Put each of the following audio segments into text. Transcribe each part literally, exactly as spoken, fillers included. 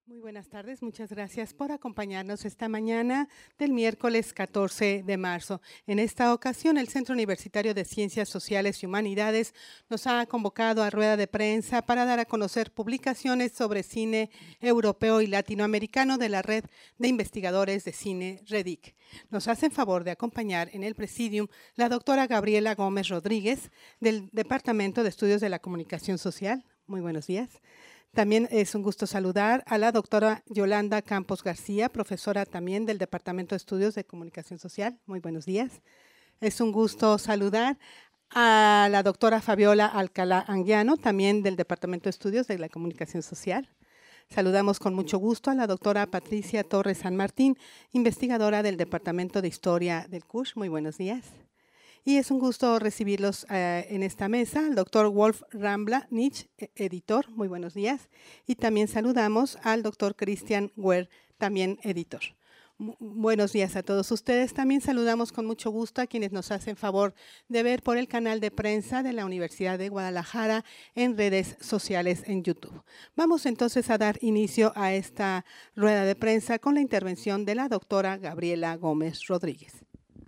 Muy buenas tardes, muchas gracias por acompañarnos esta mañana del miércoles catorce de marzo. En esta ocasión, el Centro Universitario de Ciencias Sociales y Humanidades nos ha convocado a rueda de prensa para dar a conocer publicaciones sobre cine europeo y latinoamericano de la Red de Investigadores de Cine REDIC. Nos hacen favor de acompañar en el presidium la doctora Gabriela Gómez Rodríguez del Departamento de Estudios de la Comunicación Social. Muy buenos días. También es un gusto saludar a la doctora Yolanda Campos García, profesora también del Departamento de Estudios de Comunicación Social. Muy buenos días. Es un gusto saludar a la doctora Fabiola Alcalá Anguiano, también del Departamento de Estudios de la Comunicación Social. Saludamos con mucho gusto a la doctora Patricia Torres San Martín, investigadora del Departamento de Historia del C U S H. Muy buenos días. Y es un gusto recibirlos eh, en esta mesa, al doctor Wolf Rambla Nitsch, editor, muy buenos días. Y también saludamos al doctor Christian Wehr, también editor. M- buenos días a todos ustedes. También saludamos con mucho gusto a quienes nos hacen favor de ver por el canal de prensa de la Universidad de Guadalajara en redes sociales en YouTube. Vamos entonces a dar inicio a esta rueda de prensa con la intervención de la doctora Gabriela Gómez Rodríguez.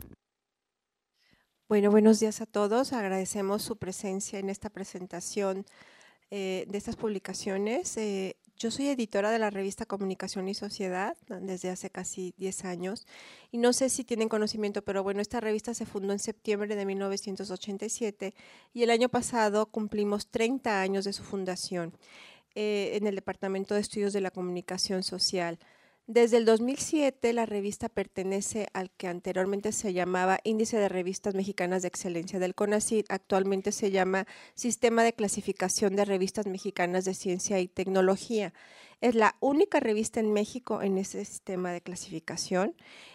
Bueno, buenos días a todos. Agradecemos su presencia en esta presentación eh, de estas publicaciones. Eh, yo soy editora de la revista Comunicación y Sociedad desde hace casi diez años y no sé si tienen conocimiento, pero bueno, esta revista se fundó en septiembre de mil novecientos ochenta y siete y el año pasado cumplimos treinta años de su fundación eh, en el Departamento de Estudios de la Comunicación Social. Desde el dos mil siete, la revista pertenece al que anteriormente se llamaba Índice de Revistas Mexicanas de Excelencia del CONACYT, actualmente se llama Sistema de Clasificación de Revistas Mexicanas de Ciencia y Tecnología. Es la única revista en México en ese sistema de clasificación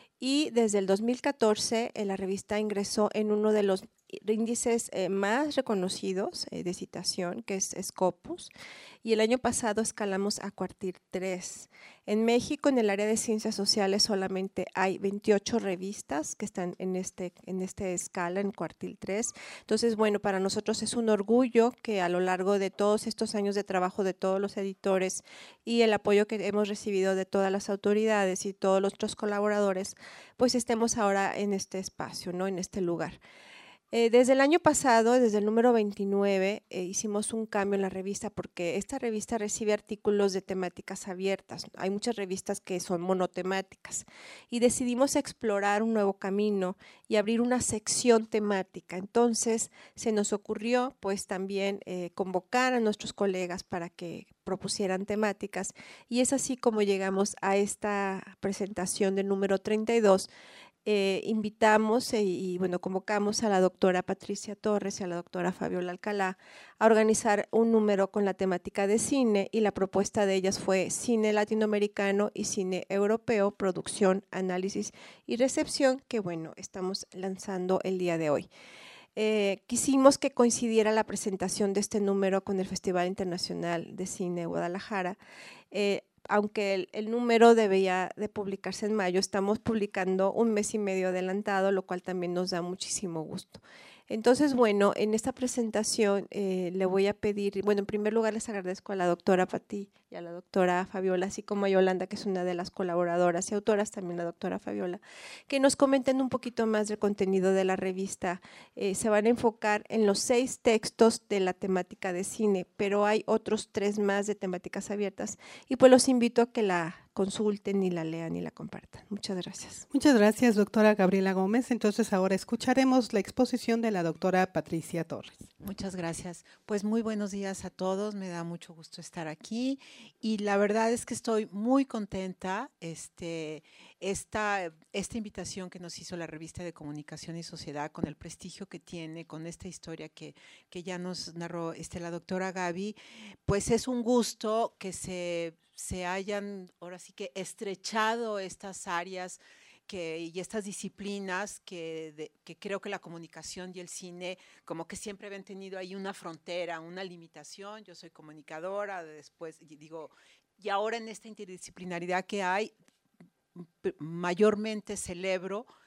y desde el dos mil catorce eh, la revista ingresó en uno de los índices eh, más reconocidos eh, de citación, que es Scopus, y el año pasado escalamos a cuartil tres. En México, en el área de ciencias sociales, solamente hay veintiocho revistas que están en este, en este escala, en cuartil tres. Entonces, bueno, para nosotros es un orgullo que a lo largo de todos estos años de trabajo de todos los editores y el apoyo que hemos recibido de todas las autoridades y todos los otros colaboradores, pues estemos ahora en este espacio, ¿no? En este lugar. Eh, desde el año pasado, desde el número veintinueve, eh, hicimos un cambio en la revista porque esta revista recibe artículos de temáticas abiertas. Hay muchas revistas que son monotemáticas y decidimos explorar un nuevo camino y abrir una sección temática. Entonces, se nos ocurrió pues también eh, convocar a nuestros colegas para que propusieran temáticas y es así como llegamos a esta presentación del número treinta y dos. Eh, invitamos eh, y bueno, convocamos a la doctora Patricia Torres y a la doctora Fabiola Alcalá a organizar un número con la temática de cine y la propuesta de ellas fue cine latinoamericano y cine europeo, producción, análisis y recepción, que bueno, estamos lanzando el día de hoy. Eh, quisimos que coincidiera la presentación de este número con el Festival Internacional de Cine Guadalajara. Eh, aunque el, el número debía de publicarse en mayo, estamos publicando un mes y medio adelantado, lo cual también nos da muchísimo gusto. Entonces, bueno, en esta presentación eh, le voy a pedir, bueno, en primer lugar les agradezco a la doctora Pati y a la doctora Fabiola, así como a Yolanda, que es una de las colaboradoras y autoras, también la doctora Fabiola, que nos comenten un poquito más del contenido de la revista. Eh, se van a enfocar en los seis textos de la temática de cine, pero hay otros tres más de temáticas abiertas y pues los invito a que la consulten y la lean y la compartan. Muchas gracias. Muchas gracias, doctora Gabriela Gómez. Entonces ahora escucharemos la exposición de la doctora Patricia Torres. Muchas gracias. Pues muy buenos días a todos. Me da mucho gusto estar aquí y la verdad es que estoy muy contenta. Este, esta, esta invitación que nos hizo la revista de Comunicación y Sociedad con el prestigio que tiene, con esta historia que, que ya nos narró este, la doctora Gaby, pues es un gusto que se, se hayan ahora sí que estrechado estas áreas Que, y estas disciplinas que, de, que creo que la comunicación y el cine como que siempre habían tenido ahí una frontera, una limitación. Yo soy comunicadora, después digo, y ahora en esta interdisciplinaridad que hay, mayormente celebro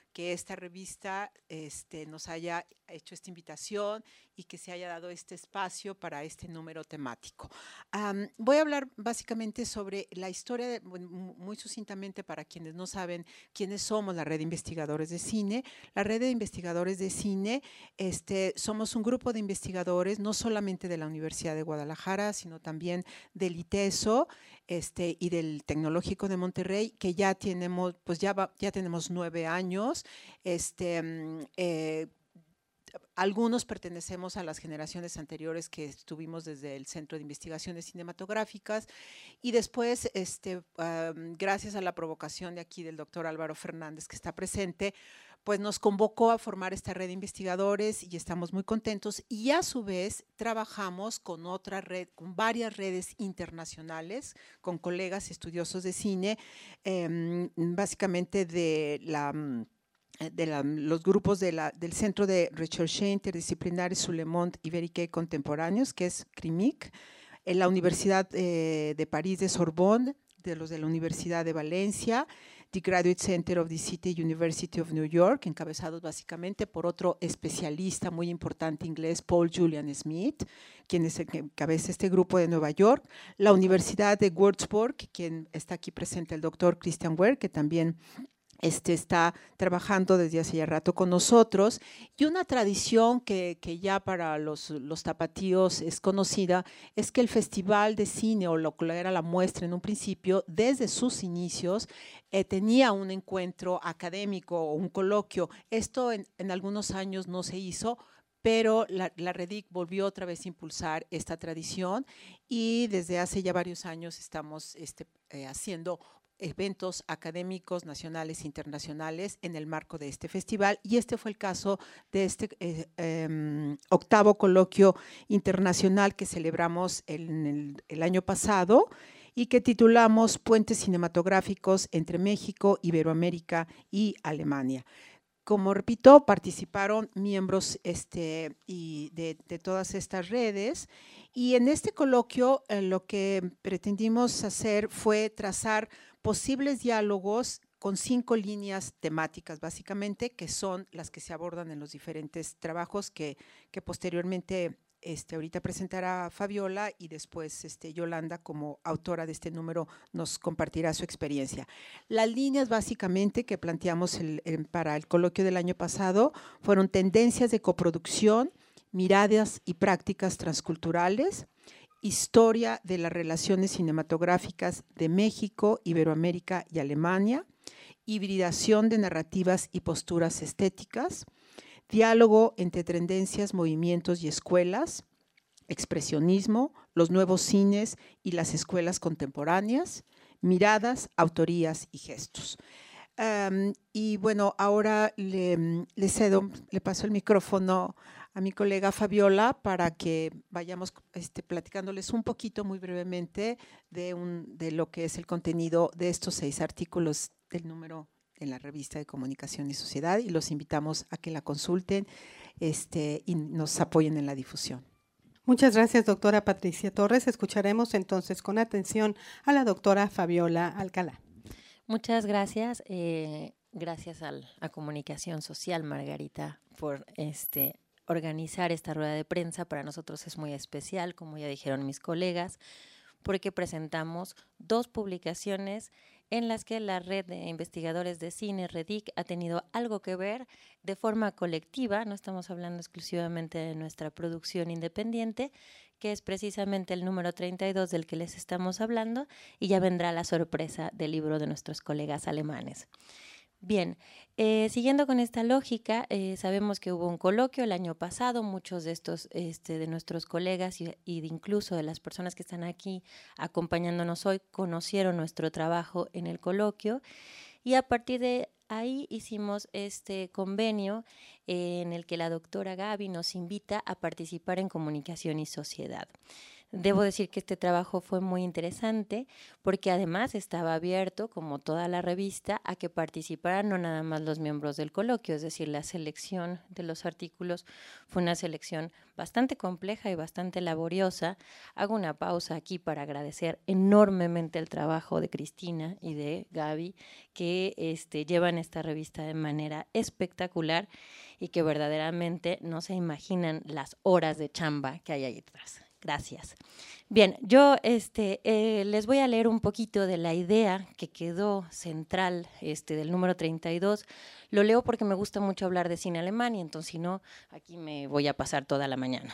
que esta revista este, nos haya hecho esta invitación y que se haya dado este espacio para este número temático. Um, voy a hablar básicamente sobre la historia, de, muy sucintamente para quienes no saben quiénes somos la Red de Investigadores de Cine. La Red de Investigadores de Cine, este, somos un grupo de investigadores, no solamente de la Universidad de Guadalajara, sino también del ITESO este, y del Tecnológico de Monterrey, que ya tenemos, pues ya, va, ya tenemos nueve años. Este, eh, Algunos pertenecemos a las generaciones anteriores que estuvimos desde el Centro de Investigaciones Cinematográficas y después, este, um, gracias a la provocación de aquí del doctor Álvaro Fernández que está presente, pues nos convocó a formar esta red de investigadores y estamos muy contentos y a su vez trabajamos con otra red, con varias redes internacionales, con colegas estudiosos de cine, eh, básicamente de la... de la, los grupos de la, del Centro de Recherche Interdisciplinaire sur le Monde Ibérique et Contemporáneos, que es CRIMIC, en la Universidad eh, de París de Sorbonne, de los de la Universidad de Valencia, the Graduate Center of the City University of New York, encabezados básicamente por otro especialista muy importante inglés, Paul Julian Smith, quien es el que encabeza este grupo de Nueva York, la Universidad de Würzburg, quien está aquí presente el doctor Christian Ware, que también Este, está trabajando desde hace ya rato con nosotros, y una tradición que, que ya para los, los tapatíos es conocida, es que el Festival de Cine, o lo que era la muestra en un principio, desde sus inicios, eh, tenía un encuentro académico o un coloquio. Esto en, en algunos años no se hizo, pero la, la REDIC volvió otra vez a impulsar esta tradición y desde hace ya varios años estamos este, eh, haciendo eventos académicos nacionales e internacionales en el marco de este festival, y este fue el caso de este eh, eh, octavo coloquio internacional que celebramos en el, el año pasado y que titulamos Puentes Cinematográficos entre México, Iberoamérica y Alemania. Como repito, participaron miembros este, y de, de todas estas redes, y en este coloquio eh, lo que pretendimos hacer fue trazar posibles diálogos con cinco líneas temáticas, básicamente, que son las que se abordan en los diferentes trabajos que, que posteriormente este, ahorita presentará Fabiola, y después este, Yolanda, como autora de este número, nos compartirá su experiencia. Las líneas básicamente que planteamos el, el, para el coloquio del año pasado fueron tendencias de coproducción, miradas y prácticas transculturales, historia de las relaciones cinematográficas de México, Iberoamérica y Alemania, hibridación de narrativas y posturas estéticas, diálogo entre tendencias, movimientos y escuelas, expresionismo, los nuevos cines y las escuelas contemporáneas, miradas, autorías y gestos. Um, y bueno, ahora le, le cedo, le paso el micrófono a mi colega Fabiola para que vayamos este, platicándoles un poquito, muy brevemente, de, un, de lo que es el contenido de estos seis artículos del número en la revista de Comunicación y Sociedad, y los invitamos a que la consulten este, y nos apoyen en la difusión. Muchas gracias, doctora Patricia Torres. Escucharemos entonces con atención a la doctora Fabiola Alcalá. Muchas gracias. Eh, gracias al, a Comunicación Social, Margarita, por este, organizar esta rueda de prensa. Para nosotros es muy especial, como ya dijeron mis colegas, porque presentamos dos publicaciones en las que la Red de Investigadores de Cine, REDIC, ha tenido algo que ver de forma colectiva. No estamos hablando exclusivamente de nuestra producción independiente, que es precisamente el número treinta y dos del que les estamos hablando, y ya vendrá la sorpresa del libro de nuestros colegas alemanes. Bien, eh, siguiendo con esta lógica, eh, sabemos que hubo un coloquio el año pasado. Muchos de estos, este, de nuestros colegas y, y de incluso de las personas que están aquí acompañándonos hoy conocieron nuestro trabajo en el coloquio, y a partir de ahí hicimos este convenio eh, en el que la doctora Gaby nos invita a participar en Comunicación y Sociedad. Debo decir que este trabajo fue muy interesante porque además estaba abierto, como toda la revista, a que participaran no nada más los miembros del coloquio, es decir, la selección de los artículos fue una selección bastante compleja y bastante laboriosa. Hago una pausa aquí para agradecer enormemente el trabajo de Cristina y de Gaby, que este, llevan esta revista de manera espectacular y que verdaderamente no se imaginan las horas de chamba que hay ahí detrás. Gracias. Bien, yo este, eh, les voy a leer un poquito de la idea que quedó central este, del número treinta y dos. Lo leo porque me gusta mucho hablar de cine alemán y entonces si no, aquí me voy a pasar toda la mañana.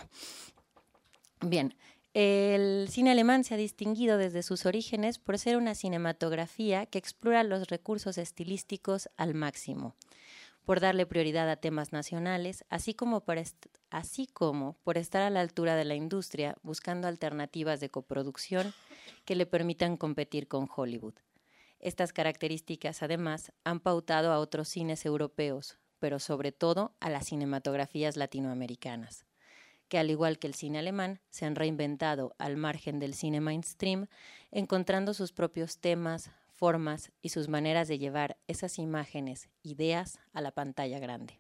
Bien, el cine alemán se ha distinguido desde sus orígenes por ser una cinematografía que explora los recursos estilísticos al máximo, por darle prioridad a temas nacionales, así como, por así como por estar a la altura de la industria, buscando alternativas de coproducción que le permitan competir con Hollywood. Estas características, además, han pautado a otros cines europeos, pero sobre todo a las cinematografías latinoamericanas, que al igual que el cine alemán, se han reinventado al margen del cine mainstream, encontrando sus propios temas, formas y sus maneras de llevar esas imágenes, ideas a la pantalla grande.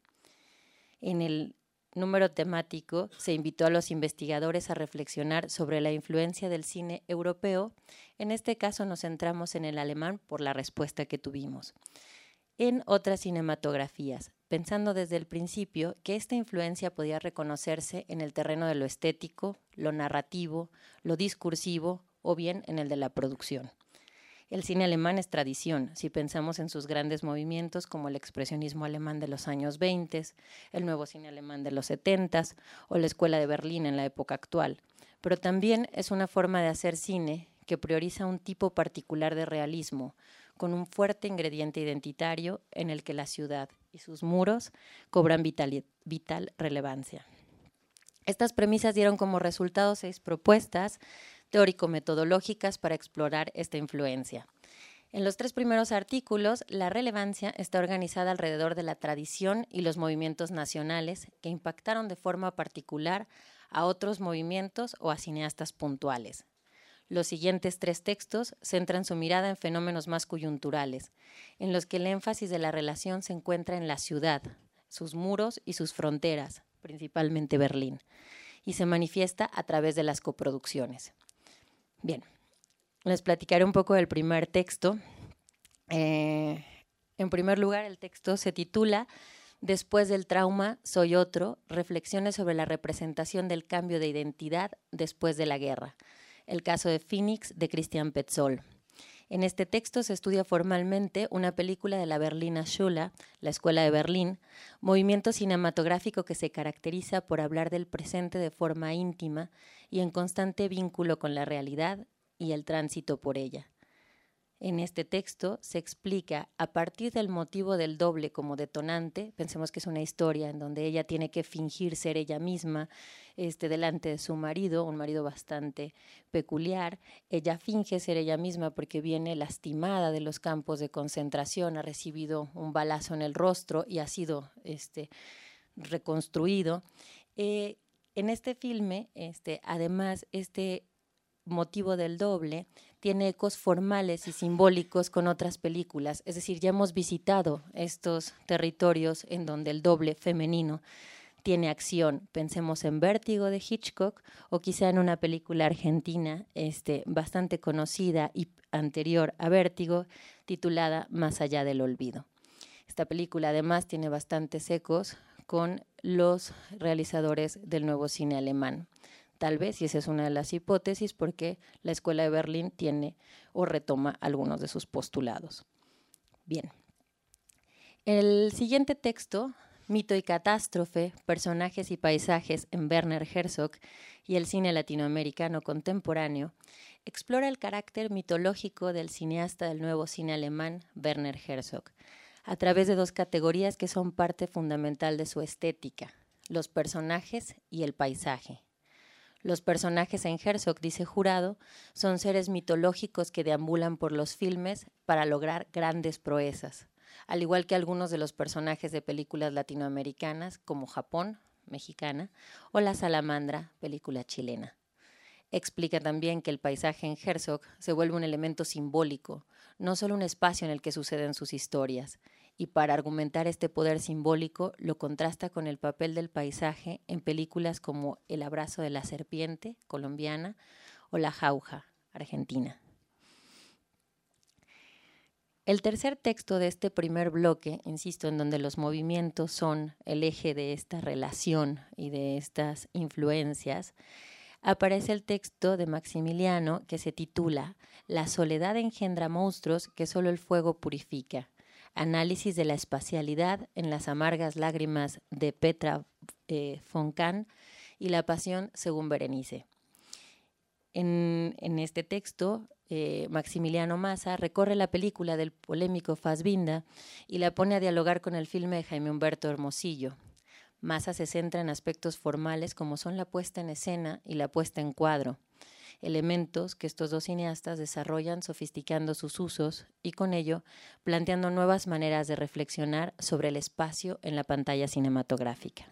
En el número temático se invitó a los investigadores a reflexionar sobre la influencia del cine europeo. En este caso nos centramos en el alemán por la respuesta que tuvimos. En otras cinematografías, pensando desde el principio que esta influencia podía reconocerse en el terreno de lo estético, lo narrativo, lo discursivo o bien en el de la producción. El cine alemán es tradición, si pensamos en sus grandes movimientos como el expresionismo alemán de los años veinte, el nuevo cine alemán de los setenta o la Escuela de Berlín en la época actual. Pero también es una forma de hacer cine que prioriza un tipo particular de realismo, con un fuerte ingrediente identitario en el que la ciudad y sus muros cobran vital, vital relevancia. Estas premisas dieron como resultado seis propuestas teórico-metodológicas para explorar esta influencia. En los tres primeros artículos, la relevancia está organizada alrededor de la tradición y los movimientos nacionales que impactaron de forma particular a otros movimientos o a cineastas puntuales. Los siguientes tres textos centran su mirada en fenómenos más coyunturales, en los que el énfasis de la relación se encuentra en la ciudad, sus muros y sus fronteras, principalmente Berlín, y se manifiesta a través de las coproducciones. Bien, les platicaré un poco del primer texto. Eh, en primer lugar, el texto se titula Después del trauma, soy otro, reflexiones sobre la representación del cambio de identidad después de la guerra. El caso de Phoenix, de Christian Petzold. En este texto se estudia formalmente una película de la Berliner Schule, la Escuela de Berlín, movimiento cinematográfico que se caracteriza por hablar del presente de forma íntima y en constante vínculo con la realidad y el tránsito por ella. En este texto se explica, a partir del motivo del doble como detonante, pensemos que es una historia en donde ella tiene que fingir ser ella misma este, delante de su marido, un marido bastante peculiar. Ella finge ser ella misma porque viene lastimada de los campos de concentración, ha recibido un balazo en el rostro y ha sido este, reconstruido. Eh, en este filme, este, además, este motivo del doble tiene ecos formales y simbólicos con otras películas, es decir, ya hemos visitado estos territorios en donde el doble femenino tiene acción. Pensemos en Vértigo de Hitchcock o quizá en una película argentina este, bastante conocida y anterior a Vértigo, titulada Más allá del olvido. Esta película además tiene bastantes ecos con los realizadores del nuevo cine alemán. Tal vez, y esa es una de las hipótesis, porque la Escuela de Berlín tiene o retoma algunos de sus postulados. Bien. El siguiente texto, Mito y catástrofe, personajes y paisajes en Werner Herzog y el cine latinoamericano contemporáneo, explora el carácter mitológico del cineasta del nuevo cine alemán, Werner Herzog, a través de dos categorías que son parte fundamental de su estética, los personajes y el paisaje. Los personajes en Herzog, dice Jurado, son seres mitológicos que deambulan por los filmes para lograr grandes proezas, al igual que algunos de los personajes de películas latinoamericanas como Japón, mexicana, o La Salamandra, película chilena. Explica también que el paisaje en Herzog se vuelve un elemento simbólico, no solo un espacio en el que suceden sus historias, y para argumentar este poder simbólico lo contrasta con el papel del paisaje en películas como El abrazo de la serpiente, colombiana, o La jauja, argentina. El tercer texto de este primer bloque, insisto, en donde los movimientos son el eje de esta relación y de estas influencias, aparece el texto de Maximiliano que se titula La soledad engendra monstruos que solo el fuego purifica. Análisis de la espacialidad en las amargas lágrimas de Petra eh, von Kant y la pasión según Berenice. En, en este texto, eh, Maximiliano Massa recorre la película del polémico Fassbinder y la pone a dialogar con el filme de Jaime Humberto Hermosillo. Massa se centra en aspectos formales como son la puesta en escena y la puesta en cuadro, elementos que estos dos cineastas desarrollan sofisticando sus usos y con ello planteando nuevas maneras de reflexionar sobre el espacio en la pantalla cinematográfica.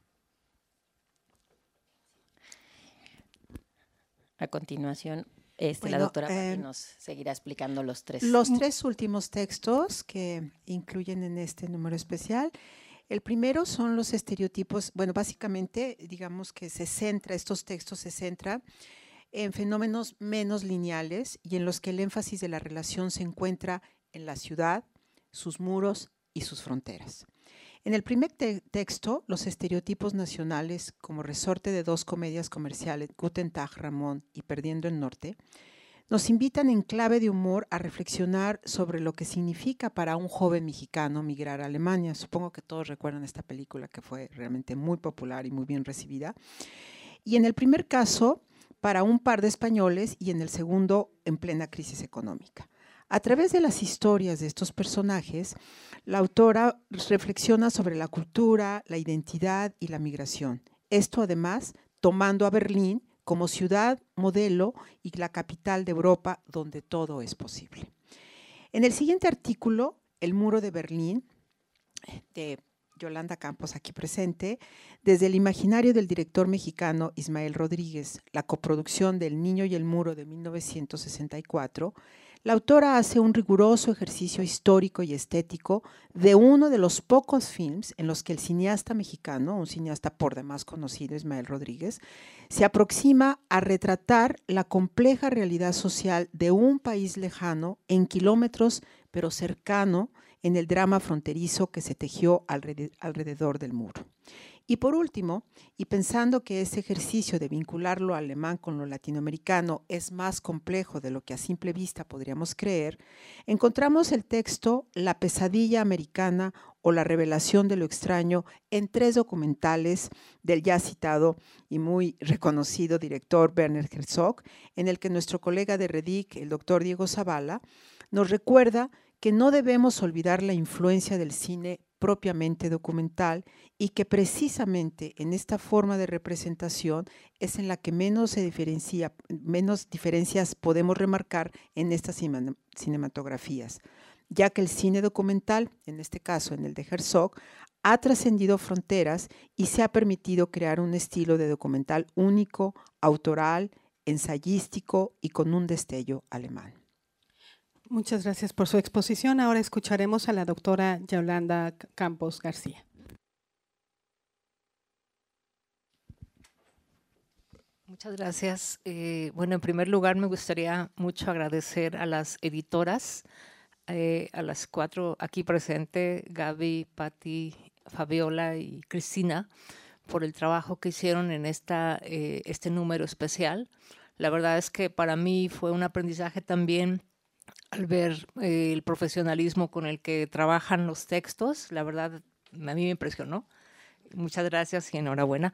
A continuación, este, bueno, la doctora eh, Patti nos seguirá explicando los tres. Los tres últimos textos que incluyen en este número especial. El primero son los estereotipos, bueno, básicamente, digamos que se centra, estos textos se centran en fenómenos menos lineales y en los que el énfasis de la relación se encuentra en la ciudad, sus muros y sus fronteras. En el primer te texto, los estereotipos nacionales, como resorte de dos comedias comerciales, Guten Tag, Ramón y Perdiendo el Norte, nos invitan en clave de humor a reflexionar sobre lo que significa para un joven mexicano migrar a Alemania. Supongo que todos recuerdan esta película que fue realmente muy popular y muy bien recibida. Y en el primer caso, para un par de españoles y en el segundo, en plena crisis económica. A través de las historias de estos personajes, la autora reflexiona sobre la cultura, la identidad y la migración. Esto además tomando a Berlín como ciudad modelo y la capital de Europa donde todo es posible. En el siguiente artículo, El muro de Berlín, de Yolanda Campos aquí presente, desde el imaginario del director mexicano Ismael Rodríguez, la coproducción del Niño y el Muro de mil novecientos sesenta y cuatro, la autora hace un riguroso ejercicio histórico y estético de uno de los pocos films en los que el cineasta mexicano, un cineasta por demás conocido, Ismael Rodríguez, se aproxima a retratar la compleja realidad social de un país lejano en kilómetros, pero cercano en el drama fronterizo que se tejió alrededor del muro. Y por último, y pensando que ese ejercicio de vincular lo alemán con lo latinoamericano es más complejo de lo que a simple vista podríamos creer, encontramos el texto La pesadilla americana o La revelación de lo extraño en tres documentales del ya citado y muy reconocido director Werner Herzog, en el que nuestro colega de Redic, el doctor Diego Zavala, nos recuerda que no debemos olvidar la influencia del cine propiamente documental y que precisamente en esta forma de representación es en la que menos se diferencia, menos diferencias podemos remarcar en estas cinematografías, ya que el cine documental, en este caso en el de Herzog, ha trascendido fronteras y se ha permitido crear un estilo de documental único, autoral, ensayístico y con un destello alemán. Muchas gracias por su exposición. Ahora escucharemos a la doctora Yolanda Campos García. Muchas gracias. Eh, bueno, en primer lugar me gustaría mucho agradecer a las editoras, eh, a las cuatro aquí presentes, Gaby, Patti, Fabiola y Cristina, por el trabajo que hicieron en esta, eh, este número especial. La verdad es que para mí fue un aprendizaje también al ver eh, el profesionalismo con el que trabajan los textos. La verdad, a mí me impresionó. Muchas gracias y enhorabuena.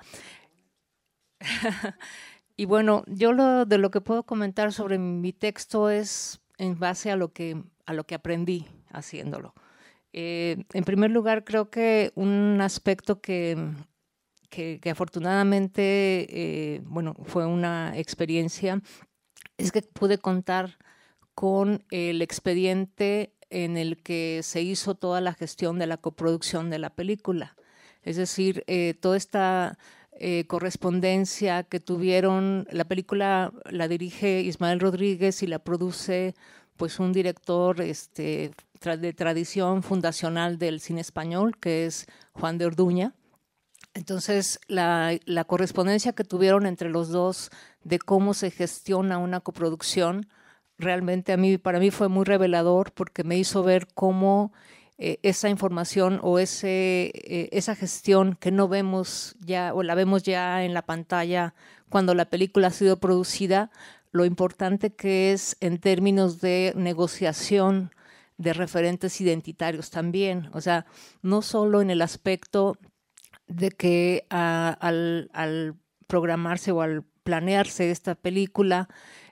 Y bueno, yo lo, de lo que puedo comentar sobre mi texto es en base a lo que, a lo que aprendí haciéndolo. Eh, en primer lugar, creo que un aspecto que, que, que afortunadamente eh, bueno, fue una experiencia es que pude contar con el expediente en el que se hizo toda la gestión de la coproducción de la película. Es decir, eh, toda esta eh, correspondencia que tuvieron. La película la dirige Ismael Rodríguez y la produce pues un director este, tra de tradición fundacional del cine español, que es Juan de Orduña. Entonces, la, la correspondencia que tuvieron entre los dos de cómo se gestiona una coproducción, realmente a mí, para mí fue muy revelador, porque me hizo ver cómo eh, esa información o ese, eh, esa gestión que no vemos ya o la vemos ya en la pantalla cuando la película ha sido producida, lo importante que es en términos de negociación de referentes identitarios también. O sea, no solo en el aspecto de que uh, al, al programarse o al planearse esta película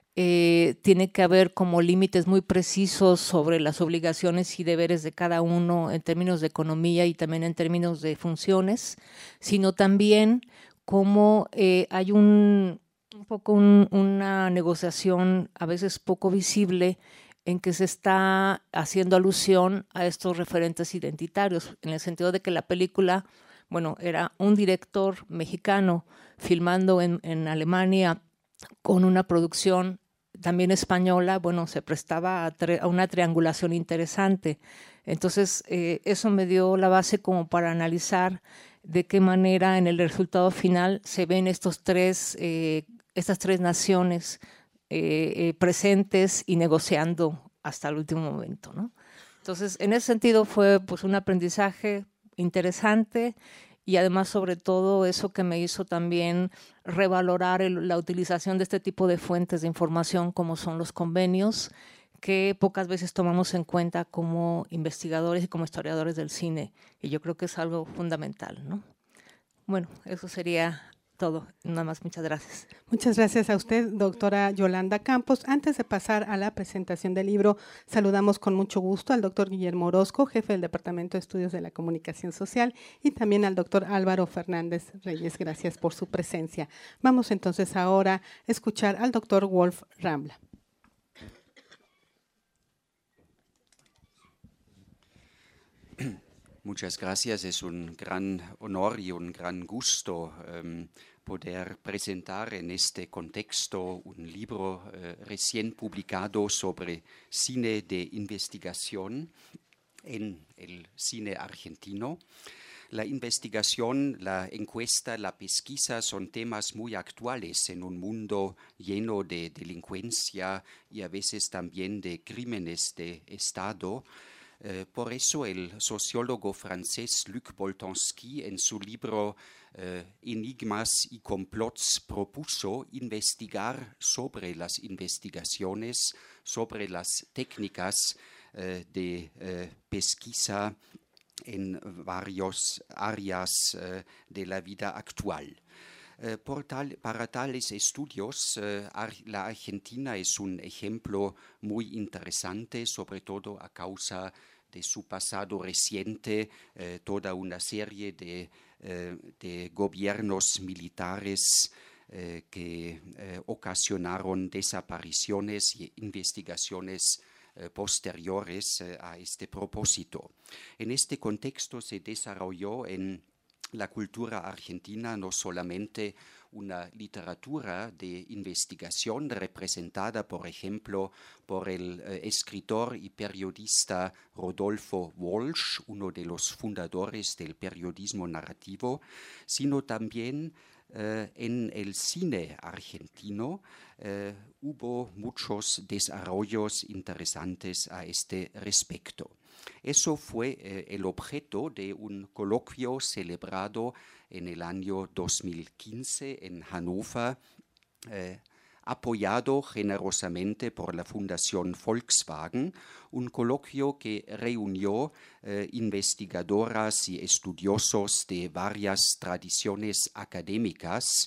eh, tiene que haber como límites muy precisos sobre las obligaciones y deberes de cada uno en términos de economía y también en términos de funciones, sino también cómo eh, hay un, un poco un, una negociación a veces poco visible en que se está haciendo alusión a estos referentes identitarios, en el sentido de que la película, bueno, era un director mexicano filmando en, en Alemania con una producción también española, bueno, se prestaba a, a una triangulación interesante. Entonces, eh, eso me dio la base como para analizar de qué manera en el resultado final se ven estos tres, eh, estas tres naciones eh, eh, presentes y negociando hasta el último momento, ¿no? Entonces, en ese sentido fue pues un aprendizaje interesante y además sobre todo eso que me hizo también revalorar el, la utilización de este tipo de fuentes de información como son los convenios, que pocas veces tomamos en cuenta como investigadores y como historiadores del cine, y yo creo que es algo fundamental, ¿no? Bueno, eso sería todo. Nada más, muchas gracias. Muchas gracias a usted, doctora Yolanda Campos. Antes de pasar a la presentación del libro, saludamos con mucho gusto al doctor Guillermo Orozco, jefe del Departamento de Estudios de la Comunicación Social, y también al doctor Álvaro Fernández Reyes. Gracias por su presencia. Vamos entonces ahora a escuchar al doctor Wolf Rambla. Muchas gracias. Es un gran honor y un gran gusto um, poder presentar en este contexto un libro uh, recién publicado sobre cine de investigación en el cine argentino. La investigación, la encuesta, la pesquisa son temas muy actuales en un mundo lleno de delincuencia y a veces también de crímenes de Estado. Uh, por eso el sociólogo francés Luc Boltanski en su libro uh, Enigmas y complots propuso investigar sobre las investigaciones, sobre las técnicas uh, de uh, pesquisa en varias áreas uh, de la vida actual. Uh, por tal, para tales estudios, uh, ar, la Argentina es un ejemplo muy interesante, sobre todo a causa de su pasado reciente, eh, toda una serie de, eh, de gobiernos militares eh, que eh, ocasionaron desapariciones y investigaciones eh, posteriores eh, a este propósito. En este contexto se desarrolló en la cultura argentina no solamente una literatura de investigación representada, por ejemplo, por el eh, escritor y periodista Rodolfo Walsh, uno de los fundadores del periodismo narrativo, sino también eh, en el cine argentino eh, hubo muchos desarrollos interesantes a este respecto. Eso fue eh, el objeto de un coloquio celebrado en el año dos mil quince en Hannover, eh, apoyado generosamente por la Fundación Volkswagen, un coloquio que reunió eh, investigadoras y estudiosos de varias tradiciones académicas,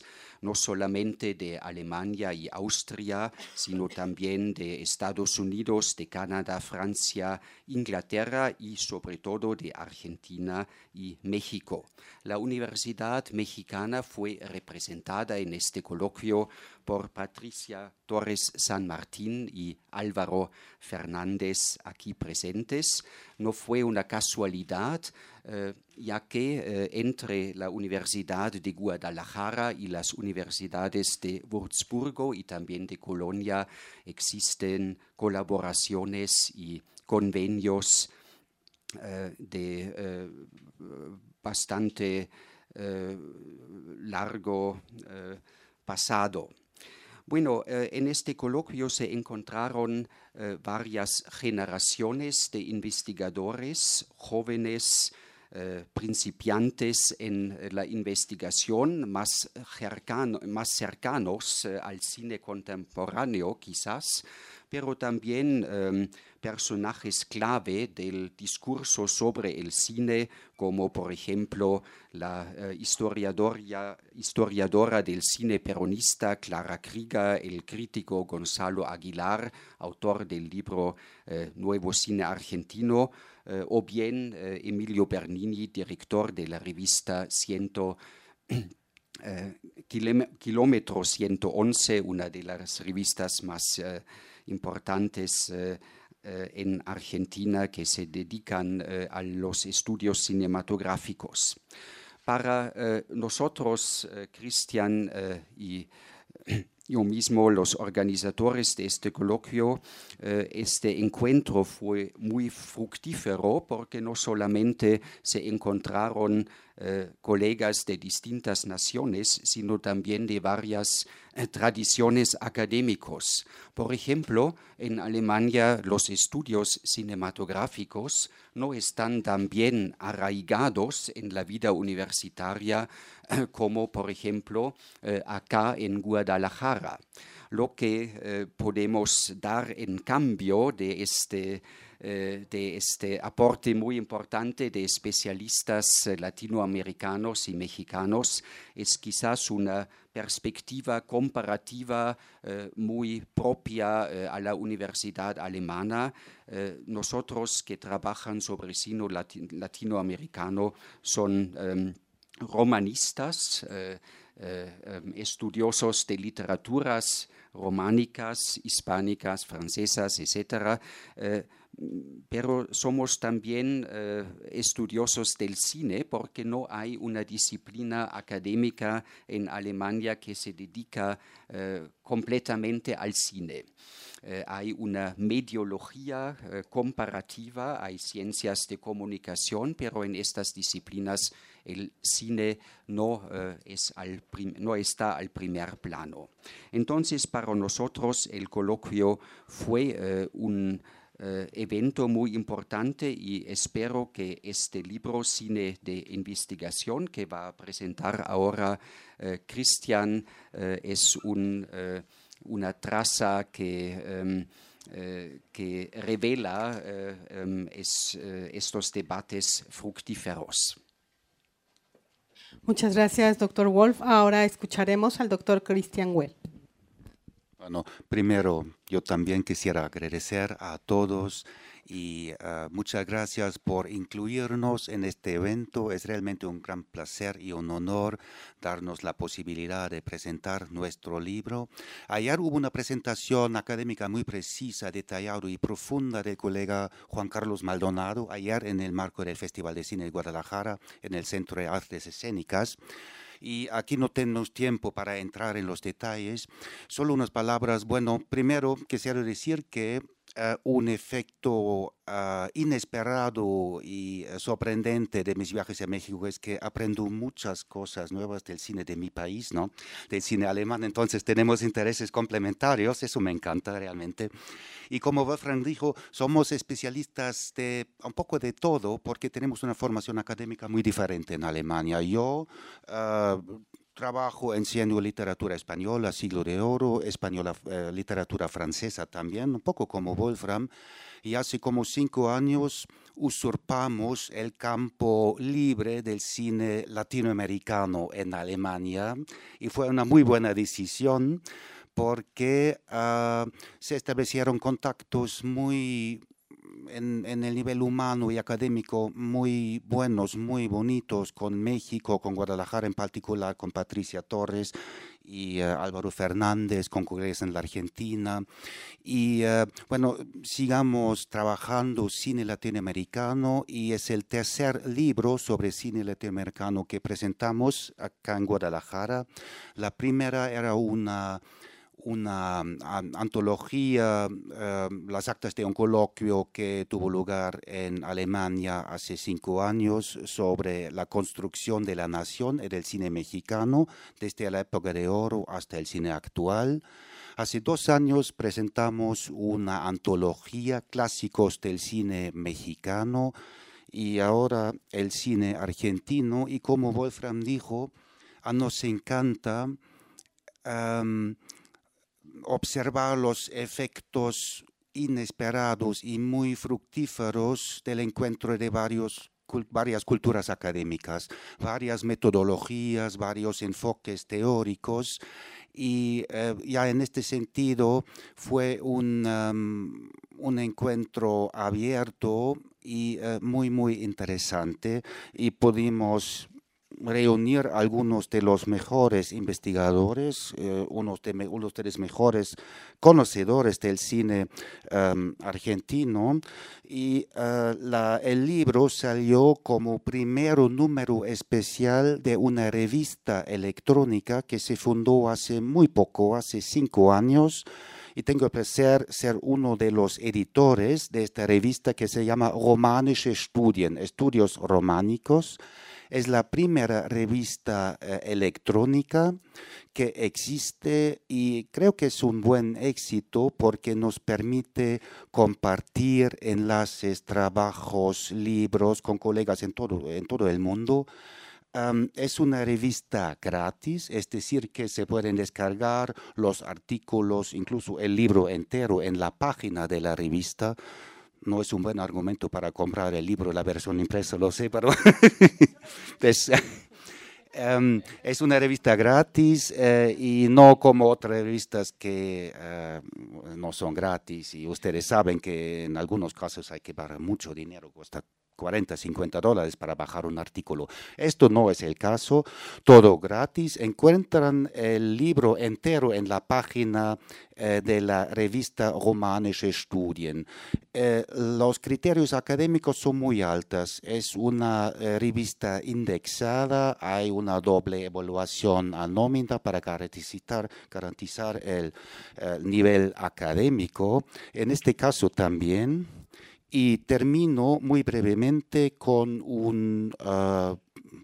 no solamente de Alemania y Austria, sino también de Estados Unidos, de Canadá, Francia, Inglaterra y sobre todo de Argentina y México. La Universidad Mexicana fue representada en este coloquio por Patricia Torres San Martín y Álvaro Fernández aquí presentes. No fue una casualidad, eh, ya que eh, entre la Universidad de Guadalajara y las universidades de Würzburgo y también de Colonia existen colaboraciones y convenios eh, de eh, bastante eh, largo eh, pasado. Bueno, eh, en este coloquio se encontraron eh, varias generaciones de investigadores, jóvenes, eh, principiantes en la investigación, más, cercano, más cercanos eh, al cine contemporáneo quizás, pero también eh, personajes clave del discurso sobre el cine, como por ejemplo la eh, historiadora, historiadora del cine peronista Clara Krieger, el crítico Gonzalo Aguilar, autor del libro eh, Nuevo Cine Argentino, eh, o bien eh, Emilio Bernini, director de la revista Ciento eh, Kilómetro ciento once, una de las revistas más eh, importantes eh, eh, en Argentina que se dedican eh, a los estudios cinematográficos. Para eh, nosotros, eh, Cristian eh, y yo mismo, los organizadores de este coloquio, eh, este encuentro fue muy fructífero porque no solamente se encontraron eh, colegas de distintas naciones, sino también de varias eh, tradiciones académicos. Por ejemplo, en Alemania los estudios cinematográficos no están tan bien arraigados en la vida universitaria eh, como, por ejemplo, eh, acá en Guadalajara. Lo que eh, podemos dar en cambio de este, eh, de este aporte muy importante de especialistas eh, latinoamericanos y mexicanos es quizás una perspectiva comparativa eh, muy propia eh, a la universidad alemana. Eh, nosotros que trabajan sobre cine lati- latinoamericano son eh, romanistas, eh, eh, estudiosos de literaturas románicas, hispánicas, francesas, etcétera, eh, pero somos también eh, estudiosos del cine porque no hay una disciplina académica en Alemania que se dedica eh, completamente al cine. Eh, hay una mediología eh, comparativa, hay ciencias de comunicación, pero en estas disciplinas el cine no, eh, es al prim- no está al primer plano. Entonces, para nosotros el coloquio fue eh, un eh, evento muy importante y espero que este libro Cine de Investigación que va a presentar ahora eh, Cristian eh, es un... Eh, una traza que, um, eh, que revela eh, um, es, eh, estos debates fructíferos. Muchas gracias, doctor Wolf. Ahora escucharemos al doctor Christian Well. Bueno, primero yo también quisiera agradecer a todos y uh, muchas gracias por incluirnos en este evento. Es realmente un gran placer y un honor darnos la posibilidad de presentar nuestro libro. Ayer hubo una presentación académica muy precisa, detallada y profunda del colega Juan Carlos Maldonado, ayer en el marco del Festival de Cine de Guadalajara, en el Centro de Artes Escénicas. Y aquí no tenemos tiempo para entrar en los detalles, solo unas palabras. Bueno, primero quisiera decir que uh, un efecto uh, inesperado y uh, sorprendente de mis viajes a México es que aprendo muchas cosas nuevas del cine de mi país, ¿no? Del cine alemán, entonces tenemos intereses complementarios, eso me encanta realmente. Y como Wolfgang dijo, somos especialistas de un poco de todo porque tenemos una formación académica muy diferente en Alemania. Yo uh, trabajo enseño literatura española, siglo de oro, española, eh, literatura francesa también, un poco como Wolfram. Y hace como cinco años usurpamos el campo libre del cine latinoamericano en Alemania y fue una muy buena decisión porque uh, se establecieron contactos muy En, en el nivel humano y académico muy buenos, muy bonitos con México, con Guadalajara en particular, con Patricia Torres y uh, Álvaro Fernández, con colegas en la Argentina. Y uh, bueno, sigamos trabajando cine latinoamericano y es el tercer libro sobre cine latinoamericano que presentamos acá en Guadalajara. La primera era una... una um, antología, uh, las actas de un coloquio que tuvo lugar en Alemania hace cinco años sobre la construcción de la nación y del cine mexicano, desde la época de oro hasta el cine actual. Hace dos años presentamos una antología, clásicos del cine mexicano, y ahora el cine argentino. Y como Wolfram dijo, a nos encanta Um, observar los efectos inesperados y muy fructíferos del encuentro de varios, varias culturas académicas, varias metodologías, varios enfoques teóricos. Y eh, ya en este sentido fue un, um, un encuentro abierto y uh, muy, muy interesante, y pudimos reunir algunos de los mejores investigadores, eh, unos, de, unos de los mejores conocedores del cine um, argentino, y uh, la, el libro salió como primer número especial de una revista electrónica que se fundó hace muy poco, hace cinco años, y tengo el placer de ser uno de los editores de esta revista que se llama Romanische Studien, Estudios Románicos. Es la primera revista eh, electrónica que existe y creo que es un buen éxito porque nos permite compartir enlaces, trabajos, libros con colegas en todo, en todo el mundo. Um, es una revista gratis, es decir, que se pueden descargar los artículos, incluso el libro entero en la página de la revista. No es un buen argumento para comprar el libro, la versión impresa, lo sé, pero es, um, es una revista gratis eh, y no como otras revistas que uh, no son gratis, y ustedes saben que en algunos casos hay que pagar mucho dinero, cuesta cuarenta, cincuenta dólares para bajar un artículo. Esto no es el caso, todo gratis. Encuentran el libro entero en la página eh, de la revista Romanische Studien. Eh, los criterios académicos son muy altos. Es una eh, revista indexada, hay una doble evaluación anónima para garantizar, garantizar el, el nivel académico. En este caso también. Y termino muy brevemente con un uh,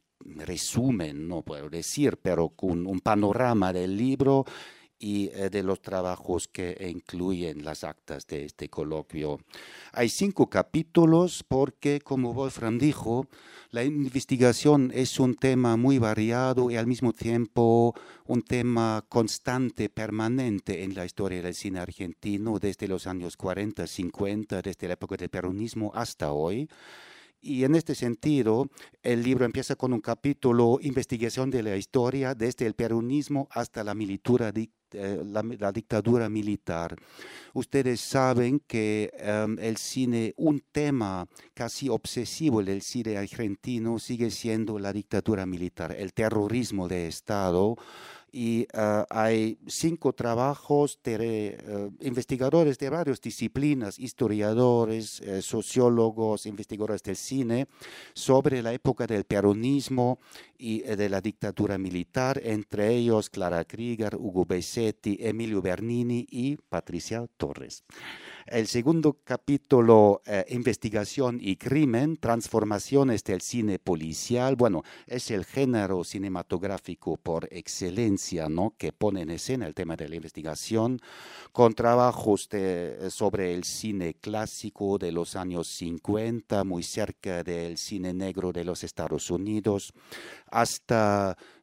resumen, no puedo decir, pero con un panorama del libro y eh, de los trabajos que incluyen las actas de este coloquio. Hay cinco capítulos porque, como Wolfram dijo, la investigación es un tema muy variado y al mismo tiempo un tema constante, permanente en la historia del cine argentino desde los años cuarenta, cincuenta, desde la época del peronismo hasta hoy. Y en este sentido, el libro empieza con un capítulo, investigación de la historia desde el peronismo hasta la, militura, eh, la, la dictadura militar. Ustedes saben que um, el cine, un tema casi obsesivo del cine argentino sigue siendo la dictadura militar, el terrorismo de Estado. Y uh, hay cinco trabajos de uh, investigadores de varias disciplinas, historiadores, eh, sociólogos, investigadores del cine, sobre la época del peronismo y eh, de la dictadura militar, entre ellos Clara Krieger, Hugo Besetti, Emilio Bernini y Patricia Torres. El segundo capítulo, eh, investigación y crimen, transformaciones del cine policial. Bueno, es el género cinematográfico por excelencia, ¿no?, que pone en escena el tema de la investigación, con trabajos de, sobre el cine clásico de los años cincuenta, muy cerca del cine negro de los Estados Unidos, hasta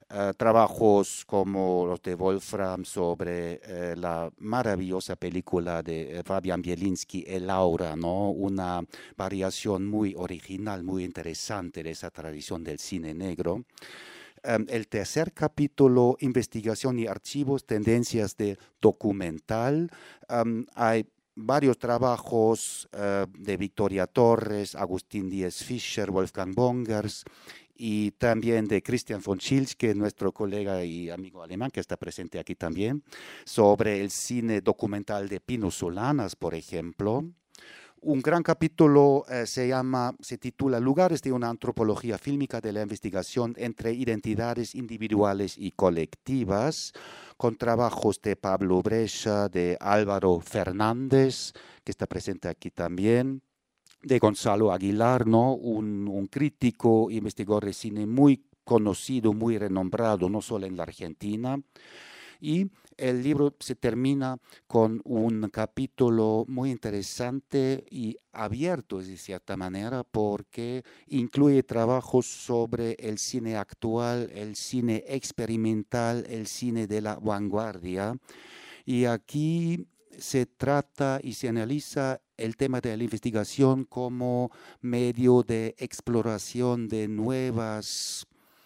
Uh, trabajos como los de Wolfram sobre uh, la maravillosa película de Fabian Bielinski, El Aura, ¿no? Una variación muy original, muy interesante de esa tradición del cine negro. Um, el tercer capítulo, Investigación y Archivos, Tendencias de Documental. Um, hay varios trabajos uh, de Victoria Torres, Agustín Díez Fischer, Wolfgang Bongers, y también de Christian von Schilske, nuestro colega y amigo alemán que está presente aquí también, sobre el cine documental de Pino Solanas, por ejemplo. Un gran capítulo eh, se llama, se titula Lugares de una antropología fílmica de la investigación entre identidades individuales y colectivas, con trabajos de Pablo Brescia, de Álvaro Fernández, que está presente aquí también, de Gonzalo Aguilar, ¿no? un, un crítico, investigador de cine muy conocido, muy renombrado, no solo en la Argentina. Y el libro se termina con un capítulo muy interesante y abierto, de cierta manera, porque incluye trabajos sobre el cine actual, el cine experimental, el cine de la vanguardia. Y aquí se trata y se analiza el tema de la investigación como medio de exploración de nuevas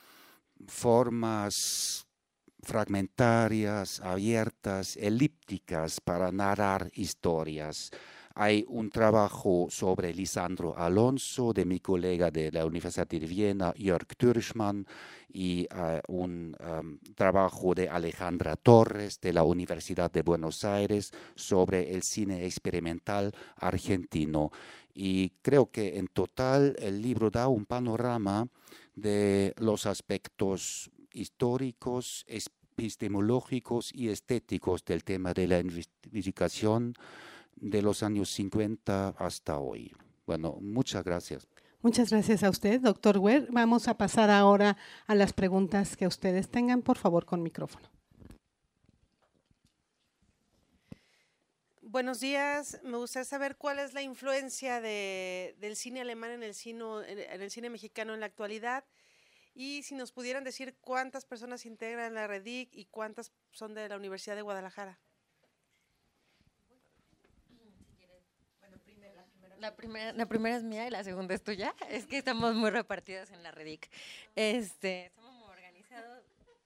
formas fragmentarias, abiertas, elípticas para narrar historias. Hay un trabajo sobre Lisandro Alonso, de mi colega de la Universidad de Viena, Jörg Türschmann, y uh, un um, trabajo de Alejandra Torres, de la Universidad de Buenos Aires, sobre el cine experimental argentino. Y creo que en total el libro da un panorama de los aspectos históricos, epistemológicos y estéticos del tema de la investigación de los años cincuenta hasta hoy. Bueno, muchas gracias. Muchas gracias a usted, doctor Wehr. Vamos a pasar ahora a las preguntas que ustedes tengan, por favor, con micrófono. Buenos días. Me gustaría saber cuál es la influencia de, del cine alemán en el cine, en el cine mexicano en la actualidad. Y si nos pudieran decir cuántas personas integran la REDIC y cuántas son de la Universidad de Guadalajara. La primera, la primera es mía y la segunda es tuya. Es que estamos muy repartidas en la REDIC. Este, estamos muy organizados.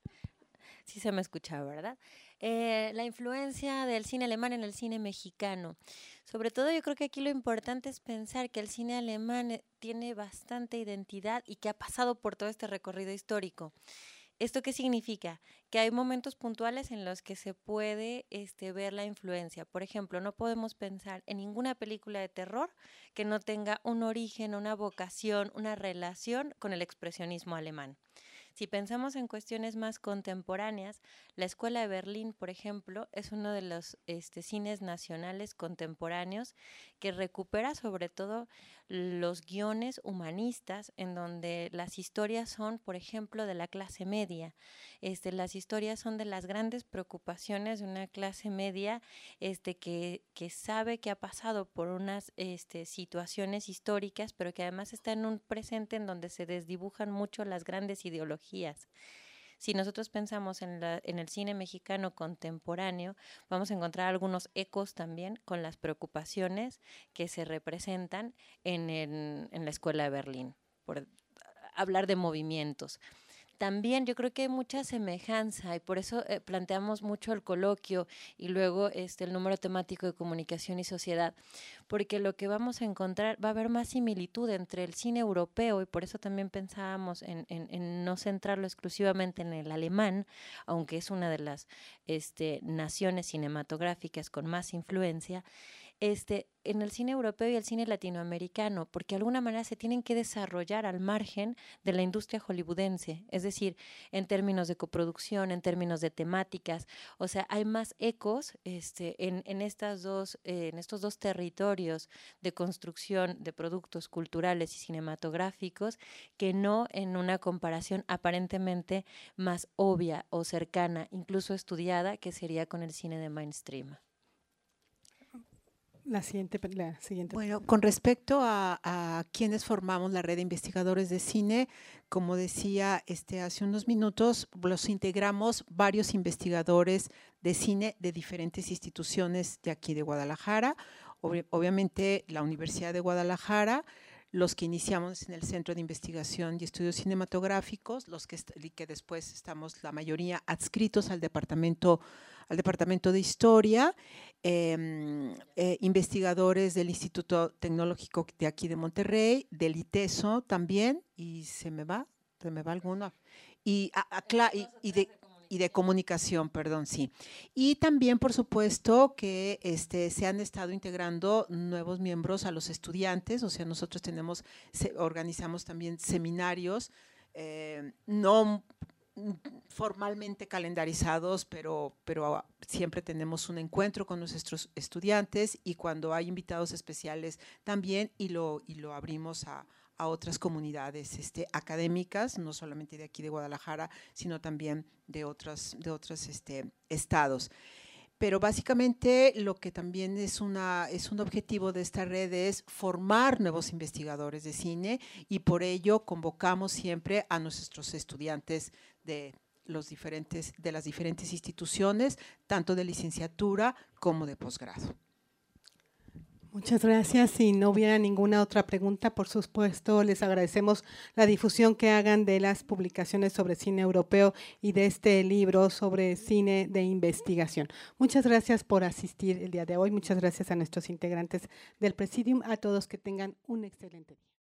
Sí se me escucha, ¿verdad? Eh, la influencia del cine alemán en el cine mexicano. Sobre todo yo creo que aquí lo importante es pensar que el cine alemán tiene bastante identidad y que ha pasado por todo este recorrido histórico. ¿Esto qué significa? Que hay momentos puntuales en los que se puede este, ver la influencia. Por ejemplo, no podemos pensar en ninguna película de terror que no tenga un origen, una vocación, una relación con el expresionismo alemán. Si pensamos en cuestiones más contemporáneas, la Escuela de Berlín, por ejemplo, es uno de los este, cines nacionales contemporáneos que recupera sobre todo los guiones humanistas en donde las historias son, por ejemplo, de la clase media. Este, las historias son de las grandes preocupaciones de una clase media este, que, que sabe que ha pasado por unas este, situaciones históricas, pero que además está en un presente en donde se desdibujan mucho las grandes ideologías. Si nosotros pensamos en, la, en el cine mexicano contemporáneo, vamos a encontrar algunos ecos también con las preocupaciones que se representan en, el, en la Escuela de Berlín, por hablar de movimientos. También yo creo que hay mucha semejanza y por eso eh, planteamos mucho el coloquio y luego este, el número temático de comunicación y sociedad, porque lo que vamos a encontrar, va a haber más similitud entre el cine europeo y por eso también pensábamos en, en, en no centrarlo exclusivamente en el alemán, aunque es una de las este, naciones cinematográficas con más influencia, Este, en el cine europeo y el cine latinoamericano, porque de alguna manera se tienen que desarrollar al margen de la industria hollywoodense, es decir, en términos de coproducción, en términos de temáticas, o sea, hay más ecos este, en, en, estas dos, eh, en estos dos territorios de construcción de productos culturales y cinematográficos que no en una comparación aparentemente más obvia o cercana, incluso estudiada, que sería con el cine de mainstream. La siguiente, la siguiente. Bueno, con respecto a, a quienes formamos la red de investigadores de cine, como decía este, hace unos minutos, los integramos varios investigadores de cine de diferentes instituciones de aquí de Guadalajara, Ob- obviamente la Universidad de Guadalajara, los que iniciamos en el Centro de Investigación y Estudios Cinematográficos, los que, que después estamos la mayoría adscritos al departamento, al departamento de Historia, eh, eh, investigadores del Instituto Tecnológico de aquí de Monterrey, del ITESO también, y se me va, se me va alguno, y, a, a, y, y de... y de comunicación, perdón, sí. Y también, por supuesto, que este, se han estado integrando nuevos miembros a los estudiantes, o sea, nosotros tenemos, se, organizamos también seminarios, eh, no formalmente calendarizados, pero, pero siempre tenemos un encuentro con nuestros estudiantes y cuando hay invitados especiales también, y lo, y lo abrimos a a otras comunidades este, académicas, no solamente de aquí de Guadalajara, sino también de otros de otros, este, estados. Pero básicamente lo que también es, una, es un objetivo de esta red es formar nuevos investigadores de cine y por ello convocamos siempre a nuestros estudiantes de, los diferentes, de las diferentes instituciones, tanto de licenciatura como de posgrado. Muchas gracias. Si no hubiera ninguna otra pregunta, por supuesto, les agradecemos la difusión que hagan de las publicaciones sobre cine europeo y de este libro sobre cine de investigación. Muchas gracias por asistir el día de hoy. Muchas gracias a nuestros integrantes del Presidium, a todos que tengan un excelente día.